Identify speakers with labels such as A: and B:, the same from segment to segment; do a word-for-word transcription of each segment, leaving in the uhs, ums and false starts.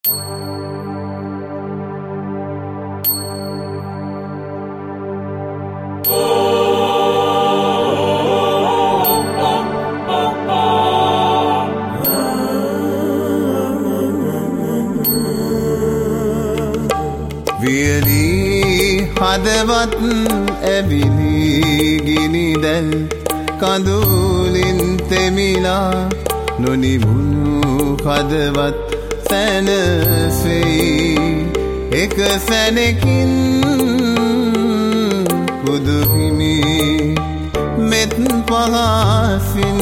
A: වියලි හදවත් ඇවිලි ගිනිදැල් කඳුලින් තෙමිලා නොනිමුණු හදවත් සැනසෙයි එක සැනකින් බුදු හිමි මෙත් පහසින්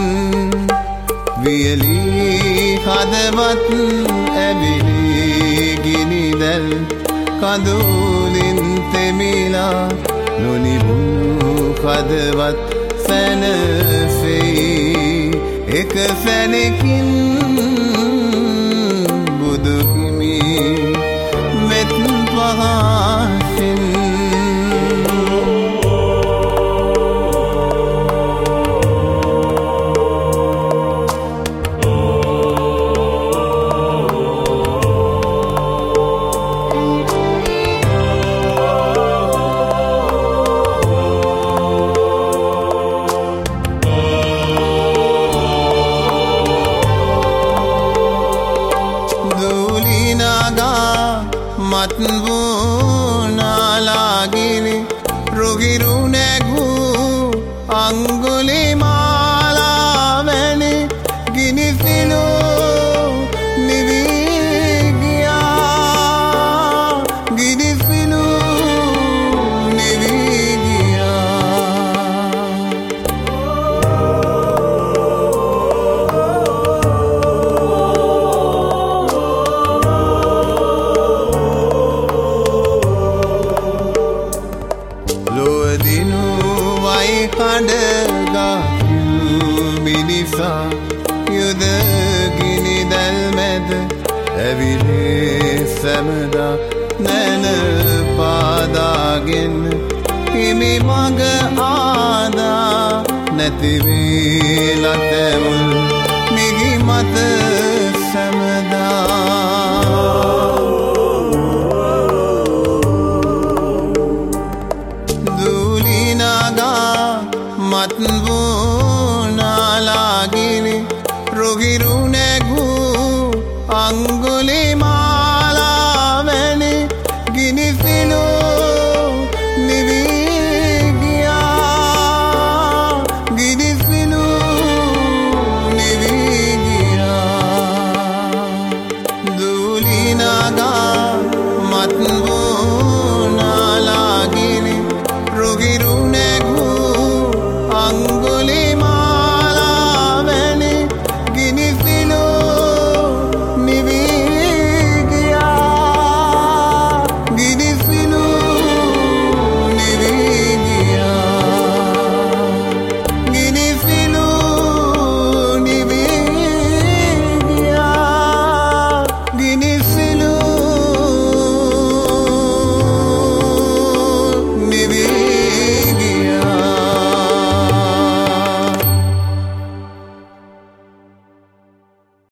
A: වියලි හදවත් ඇවිලි ගිනිදැල් කඳුලින් තෙමිලා නොනිමුණු හදවත් සැනසෙයි එක සැනකින් බුදු හිමි මෙත් පහසින් මත්වුනාලාගිනි රුගිරුනැගු අංගුලි මාලාවැනි ගිනිසිලු නිවීගියා ගිනිසිලු නිවීගියා කඩගාපු මිනිසා යුද ගිනිදැල් මැද ඇවිලේ සැමදා නැන පාදාගෙන හිමි මග ආදා නැතිවේලා තැවුල් මිගි මත සැමදා මත්වුනාලාගිනි රුගිරුනැගු අංගුලි මාලාවැනි ගිනිසිලු නිවීගියා ගිනිසිලු නිවීගියා දූලිනගා මත්වු